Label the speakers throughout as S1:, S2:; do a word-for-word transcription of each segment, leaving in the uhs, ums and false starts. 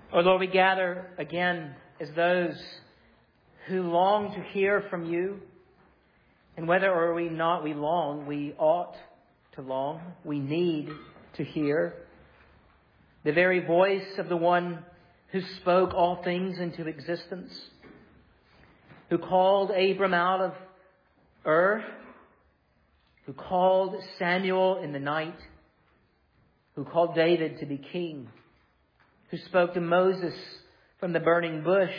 S1: Oh Lord, we gather again as those who long to hear from you. And whether or we not we long, we ought to long. We need to hear the very voice of the one who spoke all things into existence, who called Abram out of Ur, who called Samuel in the night, who called David to be king, who spoke to Moses from the burning bush,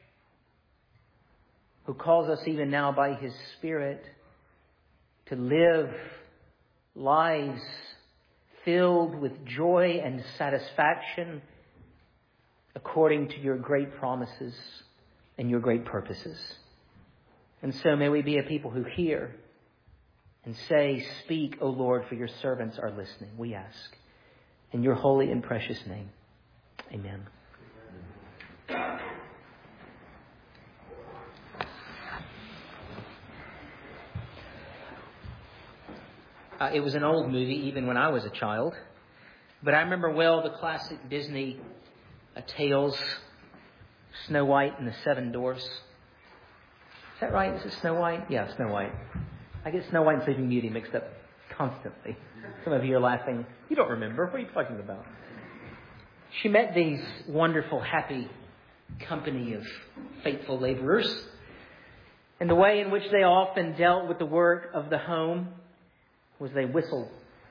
S1: who calls us even now by His Spirit to live lives filled with joy and satisfaction according to your great promises and your great purposes. And so may we be a people who hear and say, "Speak, O Lord, for your servants are listening," we ask. In your holy and precious name. Amen. Uh, it was an old movie, even when I was a child. But I remember well the classic Disney uh, tales, Snow White and the Seven Dwarfs. Is that right? Is it Snow White? Yeah, Snow White. I get Snow White and Sleeping Beauty mixed up constantly. Some of you are laughing. You don't remember. What are you talking about? She met these wonderful, happy company of faithful laborers. And the way in which they often dealt with the work of the home was they whistled.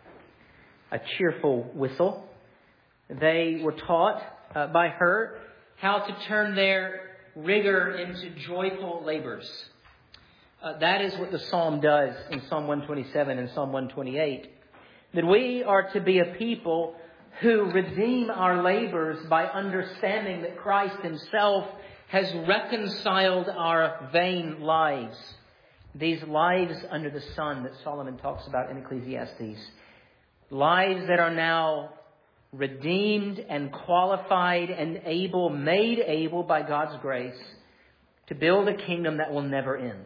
S1: A cheerful whistle. They were taught uh, by her how to turn their rigor into joyful labors. Uh, that is what the psalm does in Psalm one twenty-seven and Psalm one twenty-eight. That we are to be a people who redeem our labors by understanding that Christ Himself has reconciled our vain lives. These lives under the sun that Solomon talks about in Ecclesiastes. Lives that are now redeemed and qualified and able, made able by God's grace to build a kingdom that will never end.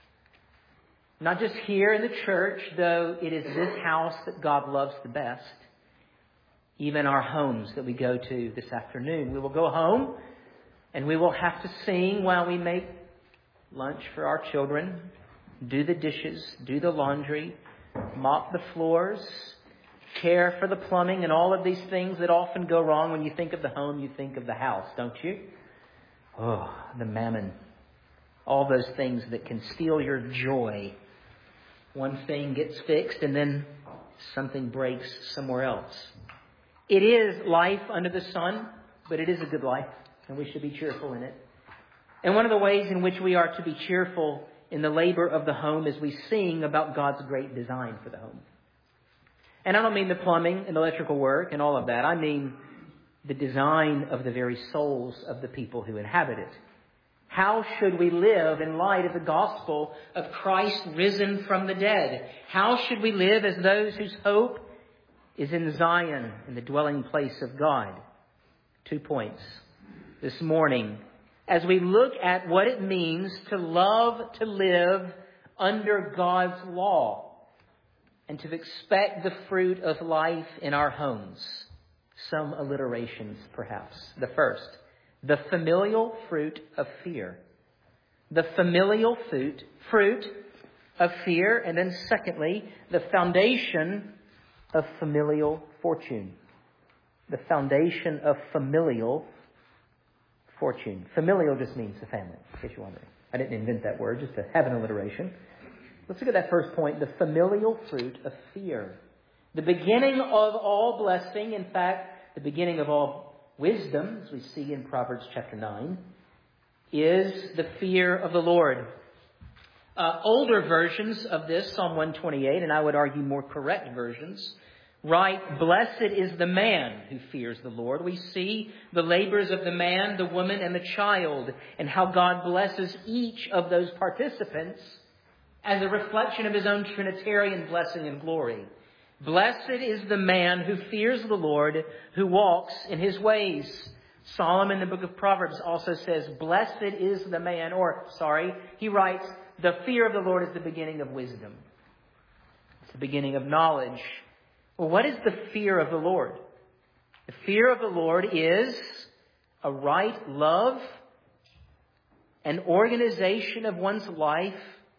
S1: Not just here in the church, though it is this house that God loves the best. Even our homes that we go to this afternoon. We will go home and we will have to sing while we make lunch for our children, do the dishes, do the laundry, mop the floors, care for the plumbing, and all of these things that often go wrong. When you think of the home, you think of the house, don't you? Oh, the mammon. All those things that can steal your joy. One thing gets fixed and then something breaks somewhere else. It is life under the sun, but it is a good life, and we should be cheerful in it. And one of the ways in which we are to be cheerful in the labor of the home is we sing about God's great design for the home. And I don't mean the plumbing and electrical work and all of that. I mean the design of the very souls of the people who inhabit it. How should we live in light of the gospel of Christ risen from the dead? How should we live as those whose hope is in Zion, in the dwelling place of God? Two points this morning as we look at what it means to love to live under God's law and to expect the fruit of life in our homes. Some alliterations, perhaps. The first, the familial fruit of fear. The familial fruit, fruit of fear. And then secondly, the foundation of familial fortune. The foundation of familial fortune. Familial just means the family, in case you're wondering. I didn't invent that word, just to have an alliteration. Let's look at that first point, the familial fruit of fear. The beginning of all blessing, in fact, the beginning of all wisdom, as we see in Proverbs chapter nine, is the fear of the Lord. Uh, older versions of this, Psalm one twenty-eight, and I would argue more correct versions, write, "Blessed is the man who fears the Lord." We see the labors of the man, the woman, and the child, and how God blesses each of those participants as a reflection of His own Trinitarian blessing and glory. Blessed is the man who fears the Lord, who walks in His ways. Solomon in the book of Proverbs also says, "Blessed is the man," or, sorry, he writes, "The fear of the Lord is the beginning of wisdom." It's the beginning of knowledge. Well, what is the fear of the Lord? The fear of the Lord is a right love, an organization of one's life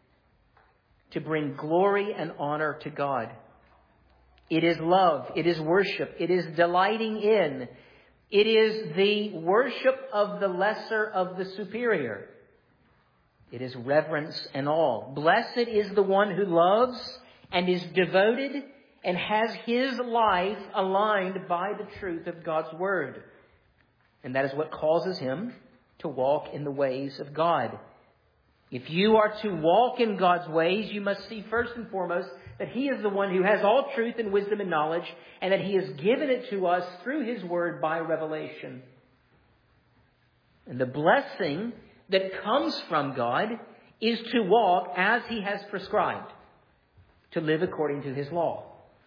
S1: to bring glory and honor to God. It is love. It is worship. It is delighting in. It is the worship of the lesser of the superior. It is reverence and awe. Blessed is the one who loves and is devoted and has his life aligned by the truth of God's Word. And that is what causes him to walk in the ways of God. If you are to walk in God's ways, you must see first and foremost that He is the one who has all truth and wisdom and knowledge, and that He has given it to us through His Word by revelation. And the blessing that comes from God is to walk as He has prescribed, to live according to His law.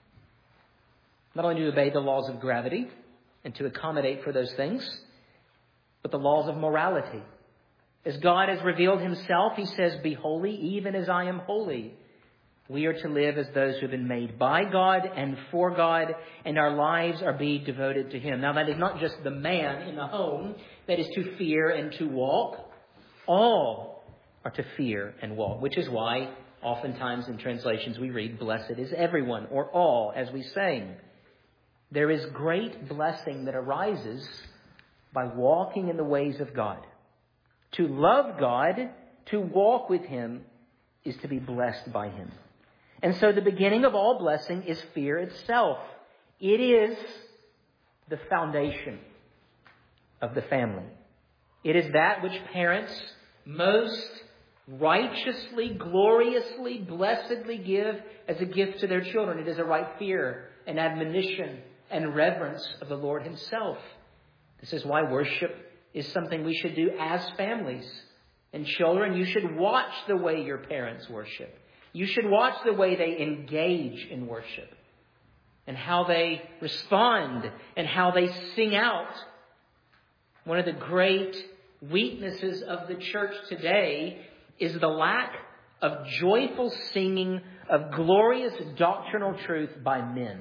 S1: Not only to obey the laws of gravity and to accommodate for those things, but the laws of morality. As God has revealed Himself, He says, "Be holy, even as I am holy." We are to live as those who have been made by God and for God, and our lives are being devoted to Him. Now, that is not just the man in the home that is to fear and to walk. All are to fear and walk, which is why oftentimes in translations we read, "Blessed is everyone," or all, as we sang. There is great blessing that arises by walking in the ways of God. To love God, to walk with Him, is to be blessed by Him. And so the beginning of all blessing is fear itself. It is the foundation of the family. It is that which parents most righteously, gloriously, blessedly give as a gift to their children. It is a right fear and admonition and reverence of the Lord Himself. This is why worship is something we should do as families. And children, you should watch the way your parents worship. You should watch the way they engage in worship and how they respond and how they sing out. One of the great weaknesses of the church today is the lack of joyful singing of glorious doctrinal truth by men.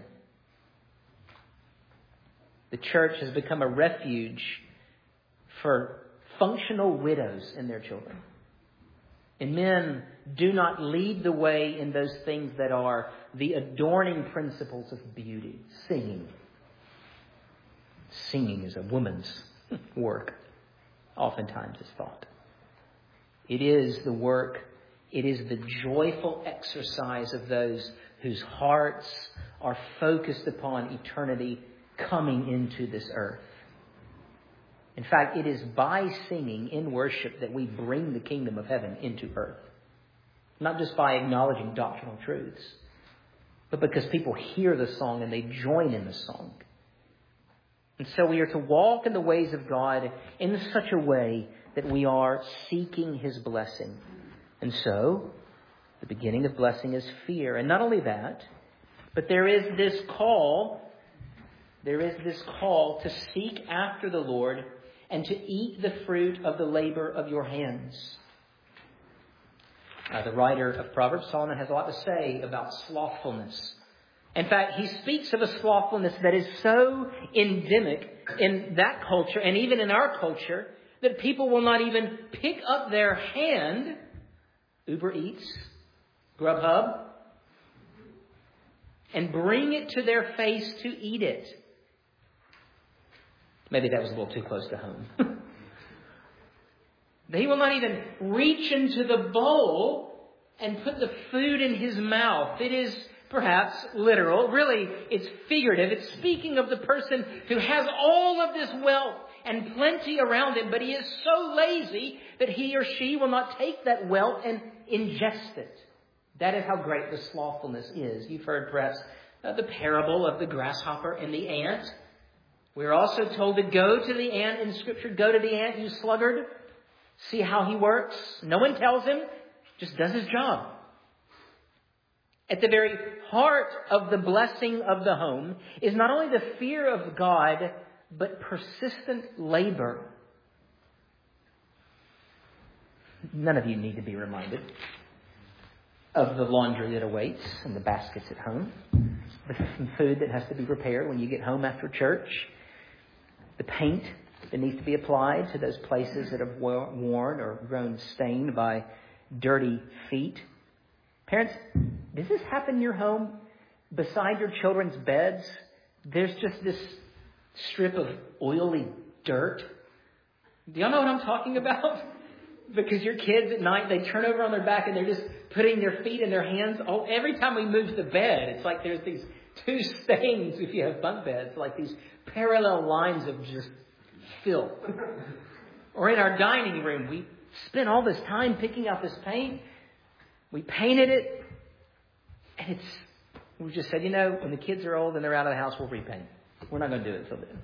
S1: The church has become a refuge for functional widows and their children. And men do not lead the way in those things that are the adorning principles of beauty. Singing. Singing is a woman's work, oftentimes is thought. It is the work, it is the joyful exercise of those whose hearts are focused upon eternity coming into this earth. In fact, it is by singing in worship that we bring the kingdom of heaven into earth. Not just by acknowledging doctrinal truths, but because people hear the song and they join in the song. And so we are to walk in the ways of God in such a way that we are seeking His blessing. And so, the beginning of blessing is fear. And not only that, but there is this call, there is this call to seek after the Lord and to eat the fruit of the labor of your hands. Uh, the writer of Proverbs, Solomon, has a lot to say about slothfulness. In fact, he speaks of a slothfulness that is so endemic in that culture and even in our culture that people will not even pick up their hand, Uber Eats, Grubhub, and bring it to their face to eat it. Maybe that was a little too close to home. He will not even reach into the bowl and put the food in his mouth. It is perhaps literal. Really, it's figurative. It's speaking of the person who has all of this wealth and plenty around him, but he is so lazy that he or she will not take that wealth and ingest it. That is how great the slothfulness is. You've heard perhaps uh, the parable of the grasshopper and the ant. We're also told to go to the ant in Scripture. Go to the ant, you sluggard. See how he works. No one tells him. Just does his job. At the very heart of the blessing of the home is not only the fear of God, but persistent labor. None of you need to be reminded of the laundry that awaits and the baskets at home. The food that has to be prepared when you get home after church. The paint that needs to be applied to those places that have worn or grown stained by dirty feet. Parents, does this happen in your home? Beside your children's beds, there's just this strip of oily dirt. Do y'all know what I'm talking about? Because your kids at night, they turn over on their back and they're just putting their feet in their hands. Oh, every time we move the bed, it's like there's these two stains, if you have bunk beds, like these parallel lines of just filth. Or in our dining room, we spent all this time picking out this paint. We painted it, and it's, we just said, you know, when the kids are old and they're out of the house, we'll repaint. We're not going to do it until then.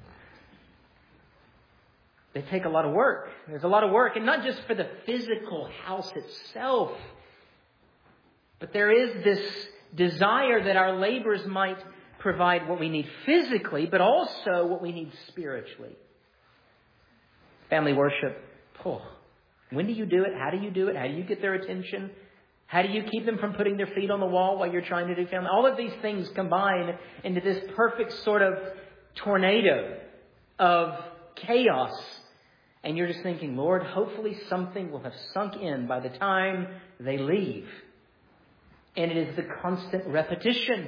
S1: They take a lot of work. There's a lot of work, and not just for the physical house itself, but there is this desire that our labors might provide what we need physically, but also what we need spiritually. Family worship. Oh, when do you do it? How do you do it? How do you get their attention? How do you keep them from putting their feet on the wall while you're trying to do family? All of these things combine into this perfect sort of tornado of chaos. And you're just thinking, Lord, hopefully something will have sunk in by the time they leave. And it is the constant repetition.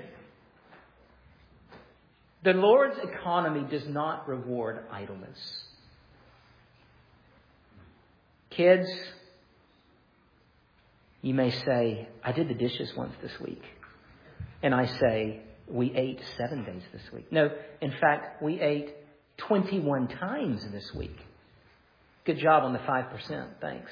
S1: The Lord's economy does not reward idleness. Kids, you may say, I did the dishes once this week. And I say, we ate seven days this week. No, in fact, we ate twenty-one times this week. Good job on the five percent. Thanks.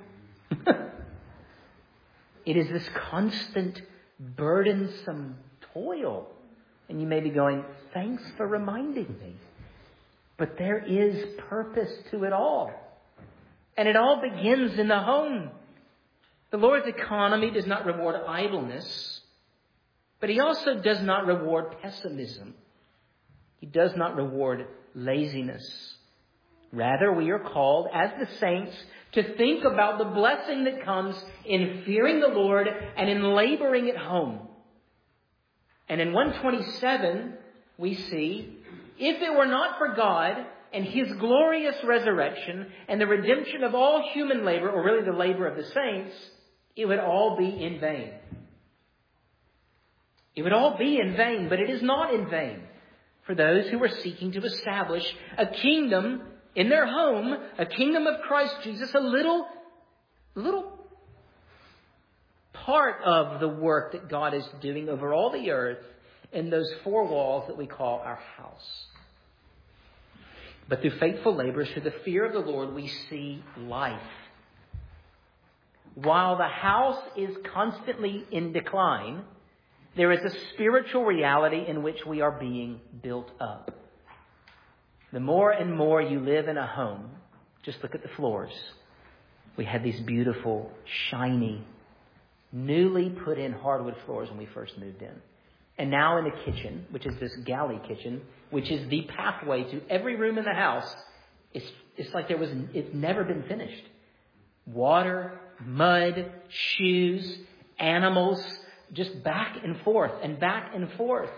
S1: It is this constant, burdensome toil. And you may be going, thanks for reminding me. But there is purpose to it all. And it all begins in the home. The Lord's economy does not reward idleness, but He also does not reward pessimism. He does not reward laziness. Rather, we are called, as the saints, to think about the blessing that comes in fearing the Lord and in laboring at home. And in one twenty-seven, we see, if it were not for God and His glorious resurrection and the redemption of all human labor, or really the labor of the saints, it would all be in vain. It would all be in vain, but it is not in vain for those who are seeking to establish a kingdom in their home, a kingdom of Christ Jesus, a little, little part of the work that God is doing over all the earth in those four walls that we call our house. But through faithful labors, through the fear of the Lord, we see life. While the house is constantly in decline, there is a spiritual reality in which we are being built up. The more and more you live in a home, just look at the floors. We had these beautiful, shiny, newly put in hardwood floors when we first moved in. And now in the kitchen, which is this galley kitchen, which is the pathway to every room in the house, it's, it's like there was, it's never been finished. Water, mud, shoes, animals, just back and forth and back and forth.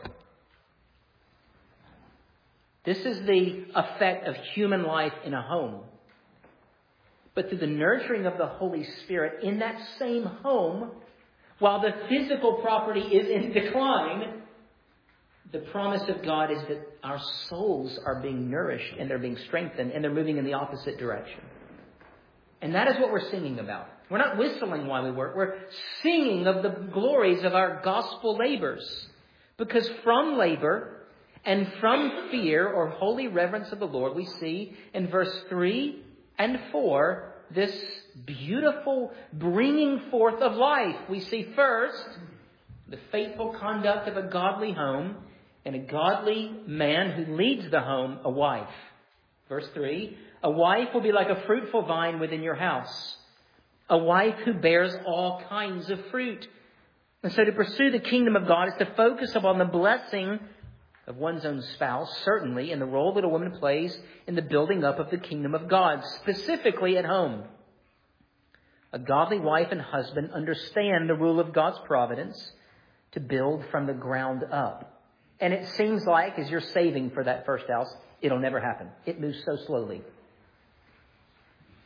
S1: This is the effect of human life in a home. But through the nurturing of the Holy Spirit in that same home, while the physical property is in decline, the promise of God is that our souls are being nourished and they're being strengthened and they're moving in the opposite direction. And that is what we're singing about. We're not whistling while we work. We're singing of the glories of our gospel labors. Because from labor and from fear or holy reverence of the Lord, we see in verse three and four this beautiful bringing forth of life. We see first the faithful conduct of a godly home and a godly man who leads the home, a wife. Verse three, a wife will be like a fruitful vine within your house, a wife who bears all kinds of fruit. And so to pursue the kingdom of God is to focus upon the blessing of one's own spouse, certainly, in the role that a woman plays in the building up of the kingdom of God, specifically at home. A godly wife and husband understand the rule of God's providence to build from the ground up. And it seems like as you're saving for that first house, it'll never happen. It moves so slowly.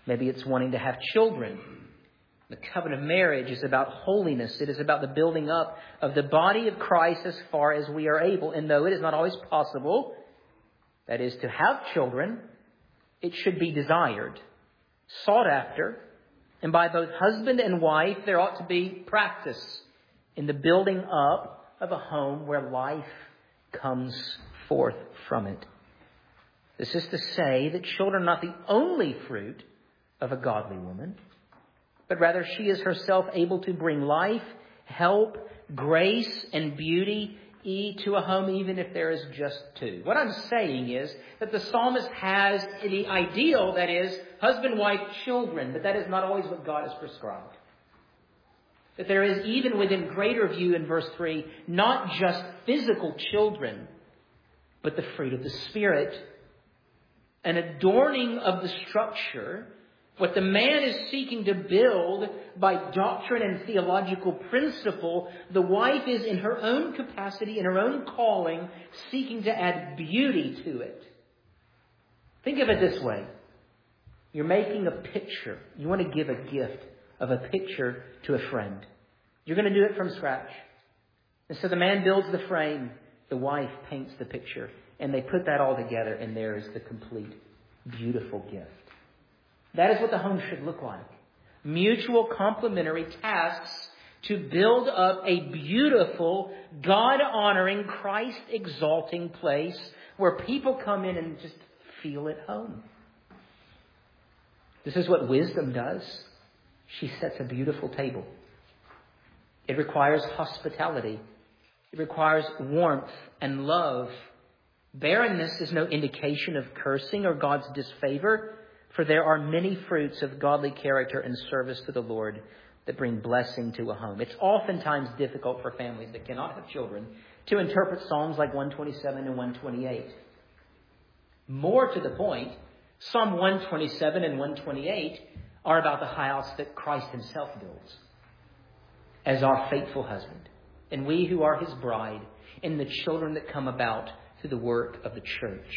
S1: Maybe it's wanting to have children. The covenant of marriage is about holiness. It is about the building up of the body of Christ as far as we are able. And though it is not always possible, that is, to have children, it should be desired, sought after, and by both husband and wife, there ought to be practice in the building up of a home where life comes forth from it. This is to say that children are not the only fruit of a godly woman, but rather she is herself able to bring life, help, grace, and beauty to a home, even if there is just two. What I'm saying is that the psalmist has the ideal, that is, husband, wife, children, but that is not always what God has prescribed. That there is, even within greater view in verse three, not just physical children, but the fruit of the Spirit, an adorning of the structure. What the man is seeking to build by doctrine and theological principle, the wife is in her own capacity, in her own calling, seeking to add beauty to it. Think of it this way. You're making a picture. You want to give a gift of a picture to a friend. You're going to do it from scratch. And so the man builds the frame, the wife paints the picture, and they put that all together, and there is the complete, beautiful gift. That is what the home should look like. Mutual complementary tasks to build up a beautiful, God-honoring, Christ-exalting place where people come in and just feel at home. This is what wisdom does. She sets a beautiful table. It requires hospitality. It requires warmth and love. Barrenness is no indication of cursing or God's disfavor, for there are many fruits of godly character and service to the Lord that bring blessing to a home. It's oftentimes difficult for families that cannot have children to interpret Psalms like one twenty-seven and one twenty-eight. More to the point, Psalm one twenty-seven and one twenty-eight are about the house that Christ himself builds as our faithful husband, and we who are his bride, and the children that come about through the work of the church.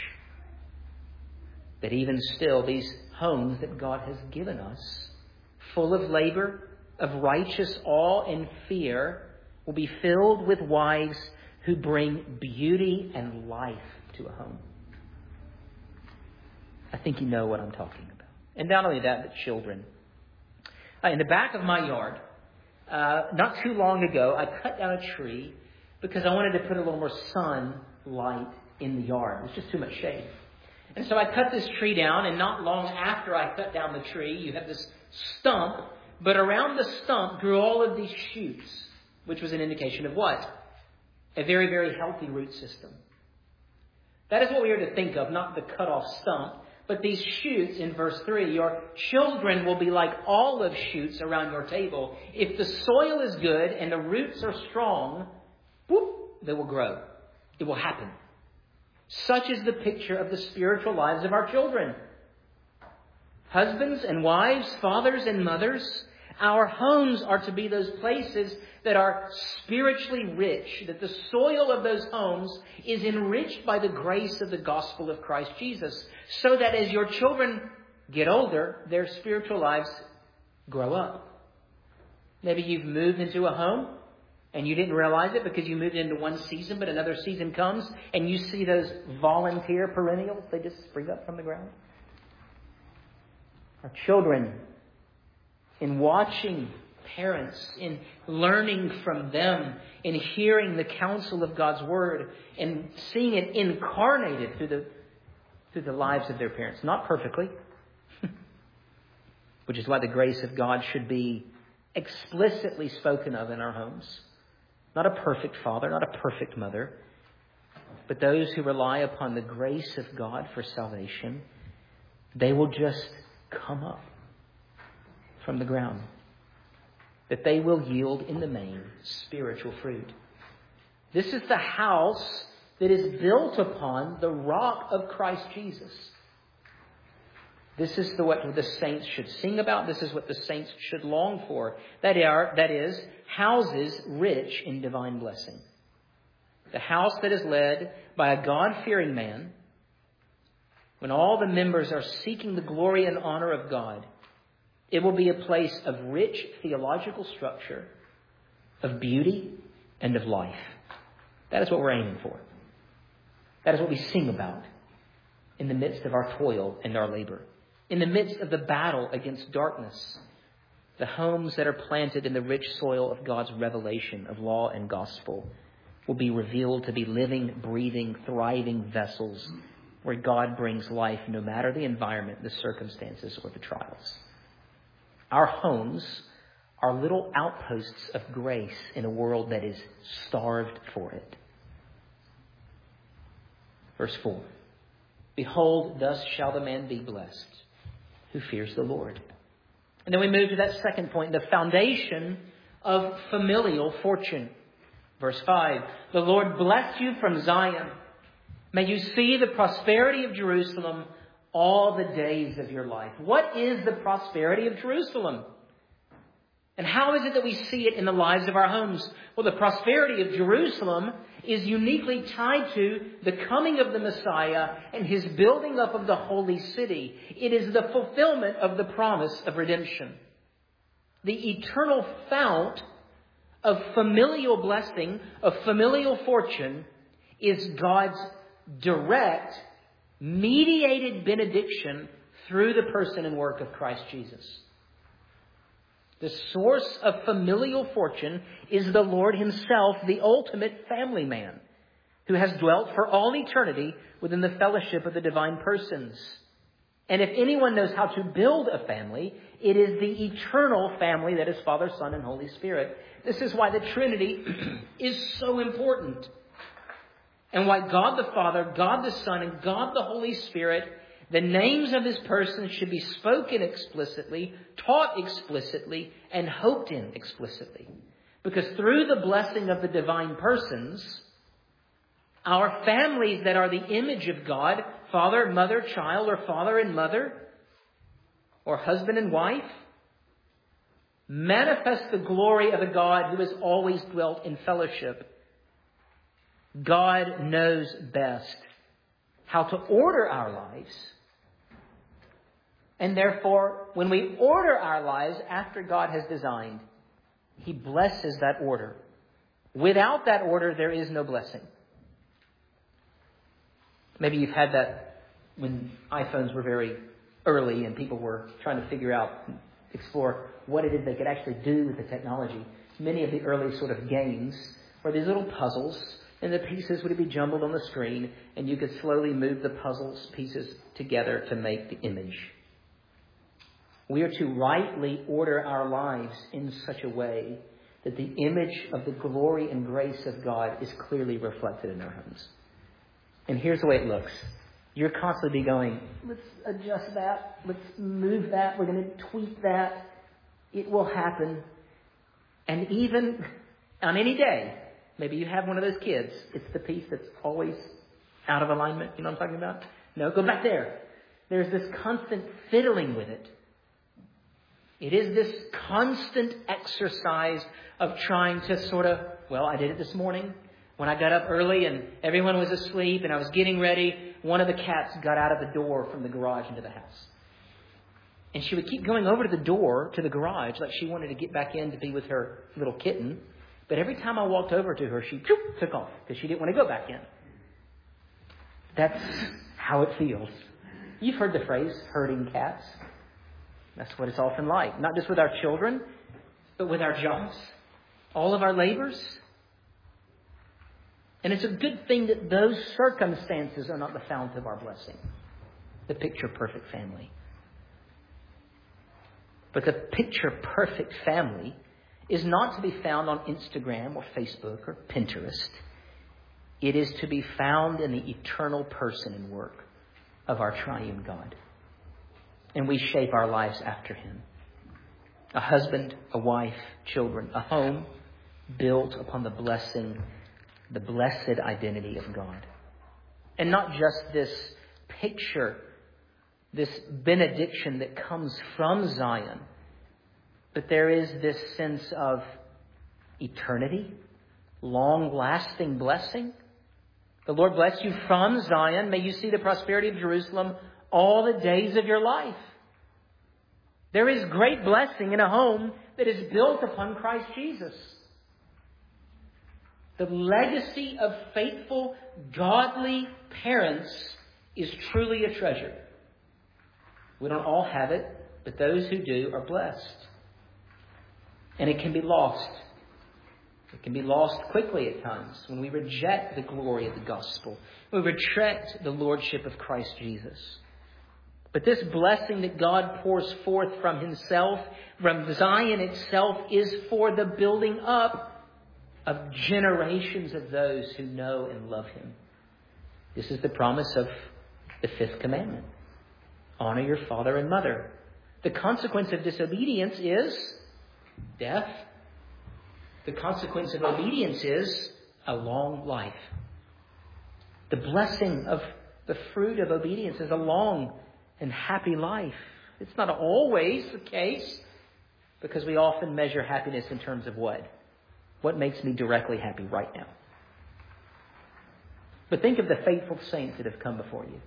S1: That even still, these homes that God has given us, full of labor, of righteous awe and fear, will be filled with wives who bring beauty and life to a home. I think you know what I'm talking about. And not only that, but children. Uh, in the back of my yard, uh, not too long ago, I cut down a tree because I wanted to put a little more sunlight in the yard. It was just too much shade. And so I cut this tree down, and not long after I cut down the tree, you have this stump, but around the stump grew all of these shoots, which was an indication of what? A very, very healthy root system. That is what we are to think of, not the cut off stump, but these shoots in verse three. Your children will be like olive shoots around your table. If the soil is good and the roots are strong, whoop, they will grow. It will happen. Such is the picture of the spiritual lives of our children. Husbands and wives, fathers and mothers, our homes are to be those places that are spiritually rich, that the soil of those homes is enriched by the grace of the gospel of Christ Jesus, so that as your children get older, their spiritual lives grow up. Maybe you've moved into a home and you didn't realize it because you moved into one season, but another season comes and you see those volunteer perennials. They just spring up from the ground. Our children, in watching parents, in learning from them, in hearing the counsel of God's word, and seeing it incarnated through the, through the lives of their parents. Not perfectly, which is why the grace of God should be explicitly spoken of in our homes. Not a perfect father, not a perfect mother, but those who rely upon the grace of God for salvation, they will just come up from the ground. That they will yield in the main spiritual fruit. This is the house that is built upon the rock of Christ Jesus. This is the, what the saints should sing about. This is what the saints should long for. That are, that is, houses rich in divine blessing. The house that is led by a God-fearing man, when all the members are seeking the glory and honor of God, It will be a place of rich theological structure, of beauty, and of life. That is what we're aiming for. That is what we sing about in the midst of our toil and our labor. In the midst of the battle against darkness, the homes that are planted in the rich soil of God's revelation of law and gospel will be revealed to be living, breathing, thriving vessels where God brings life no matter the environment, the circumstances, or the trials. Our homes are little outposts of grace in a world that is starved for it. Verse four. Behold, thus shall the man be blessed who fears the Lord. And then we move to that second point, the foundation of familial fortune. Verse five. The Lord bless you from Zion. May you see the prosperity of Jerusalem all the days of your life. What is the prosperity of Jerusalem? And how is it that we see it in the lives of our homes? Well, the prosperity of Jerusalem is uniquely tied to the coming of the Messiah and his building up of the holy city. It is the fulfillment of the promise of redemption. The eternal fount of familial blessing, of familial fortune, is God's direct, mediated benediction through the person and work of Christ Jesus. The source of familial fortune is the Lord himself, the ultimate family man, who has dwelt for all eternity within the fellowship of the divine persons. And if anyone knows how to build a family, it is the eternal family that is Father, Son, and Holy Spirit. This is why the Trinity is so important. And why God the Father, God the Son, and God the Holy Spirit, the names of his persons should be spoken explicitly, taught explicitly, and hoped in explicitly. Because through the blessing of the divine persons, our families that are the image of God, father, mother, child, or father and mother, or husband and wife, manifest the glory of a God who has always dwelt in fellowship. God knows best how to order our lives. And therefore, when we order our lives after God has designed, he blesses that order. Without that order, there is no blessing. Maybe you've had that when iPhones were very early and people were trying to figure out, explore what it is they could actually do with the technology. Many of the early sort of games were these little puzzles, and the pieces would be jumbled on the screen, and you could slowly move the puzzles pieces together to make the image. We are to rightly order our lives in such a way that the image of the glory and grace of God is clearly reflected in our homes. And here's the way it looks. You're constantly going, let's adjust that, let's move that, we're going to tweak that. It will happen. And even on any day, maybe you have one of those kids, it's the piece that's always out of alignment. You know what I'm talking about? No, go back there. There's this constant fiddling with it. It is this constant exercise of trying to sort of, well, I did it this morning when I got up early and everyone was asleep and I was getting ready. One of the cats got out of the door from the garage into the house. And she would keep going over to the door to the garage like she wanted to get back in to be with her little kitten. But every time I walked over to her, she choop, took off because she didn't want to go back in. That's how it feels. You've heard the phrase, herding cats. That's what it's often like. Not just with our children, but with our jobs. All of our labors. And it's a good thing that those circumstances are not the fount of our blessing. The picture-perfect family. But the picture-perfect family is not to be found on Instagram or Facebook or Pinterest. It is to be found in the eternal person and work of our triune God. And we shape our lives after him. A husband, a wife, children, a home built upon the blessing, the blessed identity of God. And not just this picture, this benediction that comes from Zion, but there is this sense of eternity, long-lasting blessing. The Lord bless you from Zion. May you see the prosperity of Jerusalem all the days of your life. There is great blessing in a home that is built upon Christ Jesus. The legacy of faithful, godly parents is truly a treasure. We don't all have it, but those who do are blessed. And it can be lost. It can be lost quickly at times when we reject the glory of the gospel. When we reject the lordship of Christ Jesus. But this blessing that God pours forth from Himself, from Zion itself, is for the building up of generations of those who know and love Him. This is the promise of the fifth commandment. Honor your father and mother. The consequence of disobedience is death. The consequence of obedience is a long life. The blessing of the fruit of obedience is a long and happy life. It's not always the case, because we often measure happiness in terms of what? What makes me directly happy right now? But think of the faithful saints that have come before you. one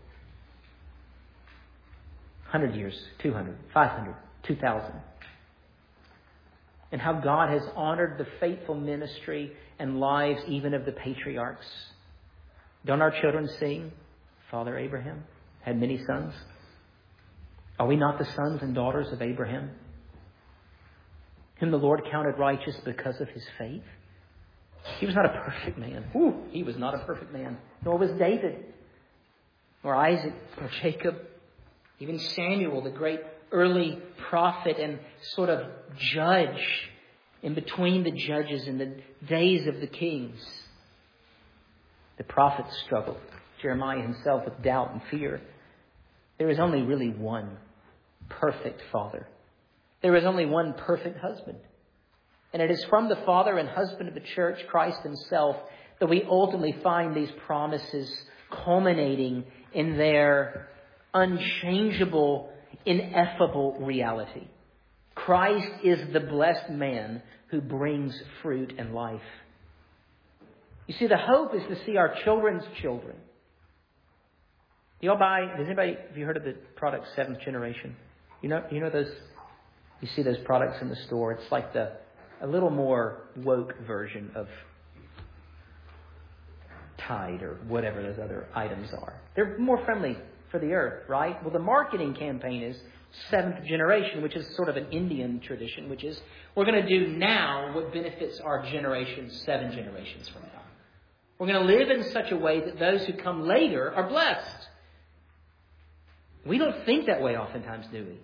S1: hundred years, two hundred, five hundred, two thousand. And how God has honored the faithful ministry and lives even of the patriarchs. Don't our children sing, Father Abraham had many sons? Are we not the sons and daughters of Abraham, whom the Lord counted righteous because of his faith? He was not a perfect man. Ooh, he was not a perfect man. Nor was David, or Isaac, or Jacob. Even Samuel, the great early prophet and sort of judge in between the judges in the days of the kings. The prophets struggled. Jeremiah himself with doubt and fear. There is only really one perfect father. There is only one perfect husband. And it is from the father and husband of the church, Christ Himself, that we ultimately find these promises culminating in their unchangeable, ineffable reality. Christ is the blessed man who brings fruit and life. You see, the hope is to see our children's children. Do y'all buy, does anybody, have you heard of the product Seventh Generation? You know, you know those, you see those products in the store. It's like the, a little more woke version of Tide or whatever those other items are. They're more friendly for the earth, right? Well, the marketing campaign is Seventh Generation, which is sort of an Indian tradition, which is we're going to do now what benefits our generation seven generations from now. We're going to live in such a way that those who come later are blessed. We don't think that way oftentimes, do we?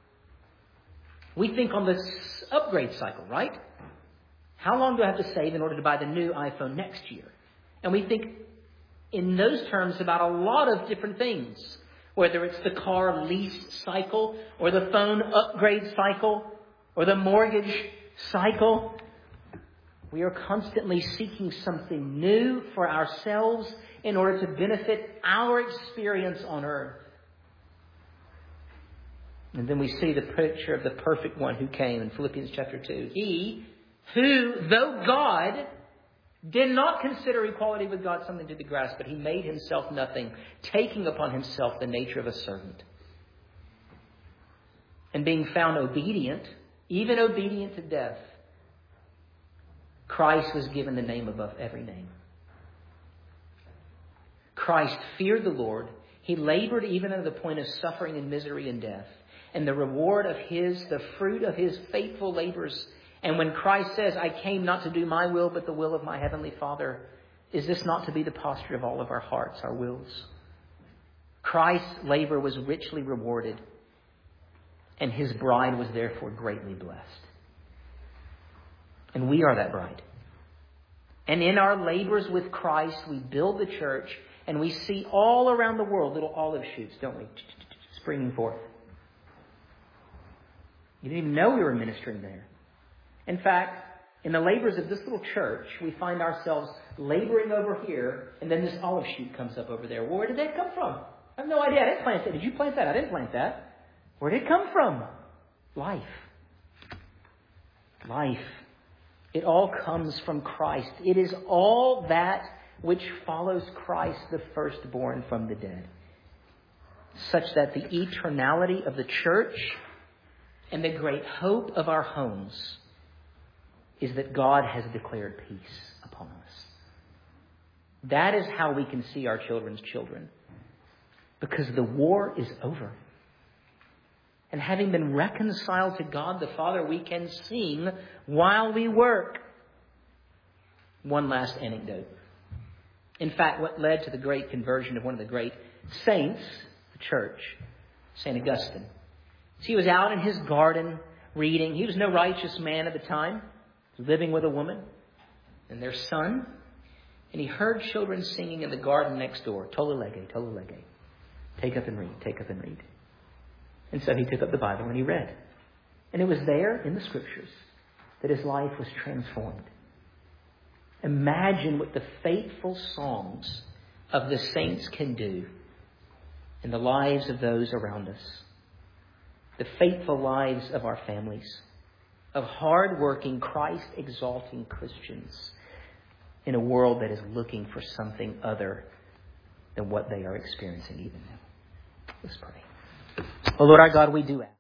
S1: We think on this upgrade cycle, right? How long do I have to save in order to buy the new iPhone next year? And we think in those terms about a lot of different things. Whether it's the car lease cycle, or the phone upgrade cycle, or the mortgage cycle. We are constantly seeking something new for ourselves in order to benefit our experience on earth. And then we see the picture of the perfect one who came in Philippians chapter two. He who, though God, did not consider equality with God something to be grasped, but He made Himself nothing, taking upon Himself the nature of a servant. And being found obedient, even obedient to death, Christ was given the name above every name. Christ feared the Lord. He labored even to the point of suffering and misery and death. And the reward of His, the fruit of His faithful labors. And when Christ says, I came not to do my will, but the will of my heavenly Father, is this not to be the posture of all of our hearts, our wills? Christ's labor was richly rewarded, and His bride was therefore greatly blessed. And we are that bride. And in our labors with Christ, we build the church, and we see all around the world little olive shoots, don't we? Springing forth. You didn't even know we were ministering there. In fact, in the labors of this little church, we find ourselves laboring over here, and then this olive shoot comes up over there. Well, where did that come from? I have no idea. I didn't plant that. Did you plant that? I didn't plant that. Where did it come from? Life. Life. It all comes from Christ. It is all that which follows Christ, the firstborn from the dead, such that the eternality of the church And the great hope of our homes is that God has declared peace upon us. That is how we can see our children's children. Because the war is over. And having been reconciled to God the Father, we can sing while we work. One last anecdote. In fact, what led to the great conversion of one of the great saints, the church, Saint Augustine. He was out in his garden reading. He was no righteous man at the time, living with a woman and their son. And he heard children singing in the garden next door, Tolle lege, tolle lege. Take up and read, take up and read. And so he took up the Bible and he read. And it was there in the Scriptures that his life was transformed. Imagine what the faithful songs of the saints can do in the lives of those around us. The faithful lives of our families, of hard-working, Christ-exalting Christians in a world that is looking for something other than what they are experiencing even now. Let's pray. Oh, Lord our God, we do ask.